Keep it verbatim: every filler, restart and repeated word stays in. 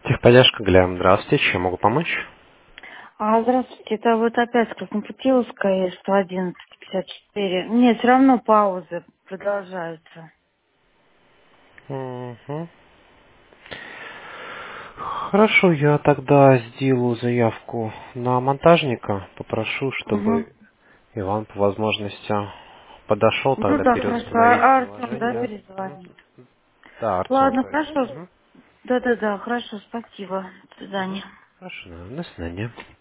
Техподдержка Глям, здравствуйте, чем могу помочь? А, здравствуйте, это вот опять Краснопутиловская, сто одиннадцать пятьдесят четыре. Нет, все равно паузы продолжаются. Мгм. Хорошо, я тогда сделаю заявку на монтажника, попрошу, Угу. чтобы Иван по возможности подошел, Ну тогда да, хорошо. переустановить А Артем, да, приложение. Мгм. перезвонит? Да, Артем, Ладно, то есть. хорошо. Мгм. Да-да-да, хорошо, спасибо. До Мгм. свидания. Хорошо, до свидания.